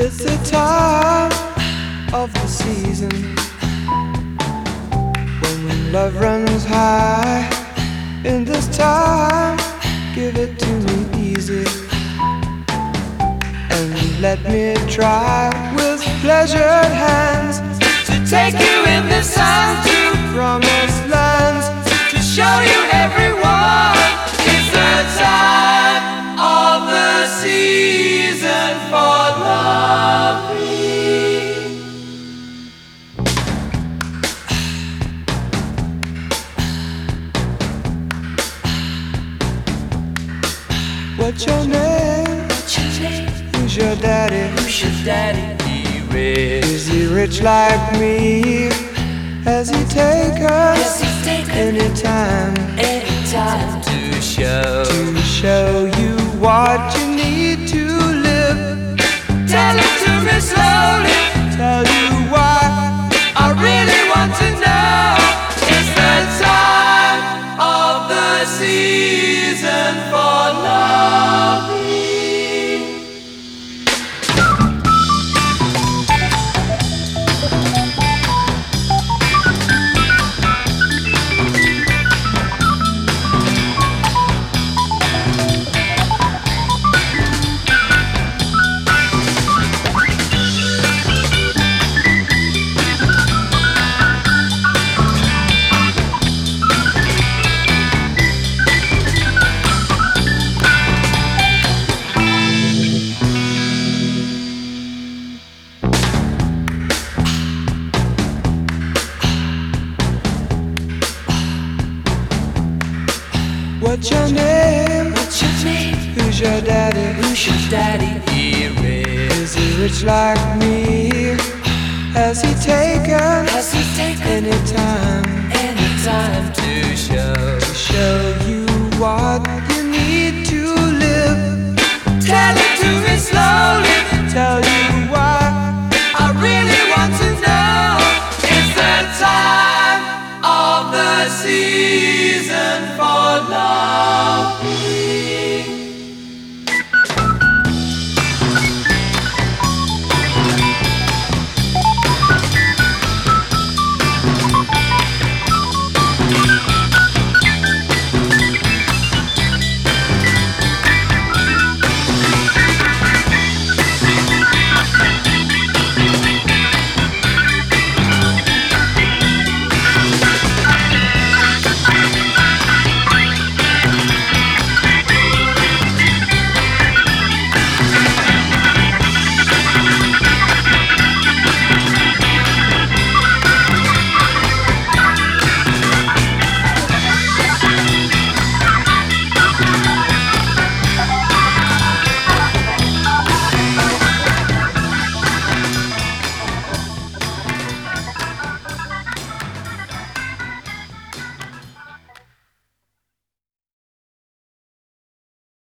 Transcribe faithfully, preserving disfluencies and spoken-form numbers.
It's the time of the season when love runs high. In this time, give it to me easy and let me try with pleasured hands to take you in the sun to promised lands, to show you everyone. It's the time of the season for loving. What's your name? What's your name? Who's your daddy? Who's your daddy? He rich. Is he rich like me? Has he take us Has he taken anytime? Anytime to show To show you what you need to live. Tell it to me slowly. Tell you why I really want to know. It's the time of the season for loving. What's your name? What's your name? Who's your daddy? Who's your daddy? He rich. Is he rich like me? Has he taken Has he taken anytime? Anytime to show To show you what you need to live. Tell it to me slowly. Tell you why I really want to know. It's the time of the season for love.